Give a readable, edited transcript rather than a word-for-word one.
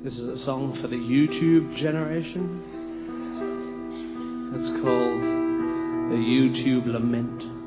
This is a song for the YouTube generation. It's called The YouTube Lament.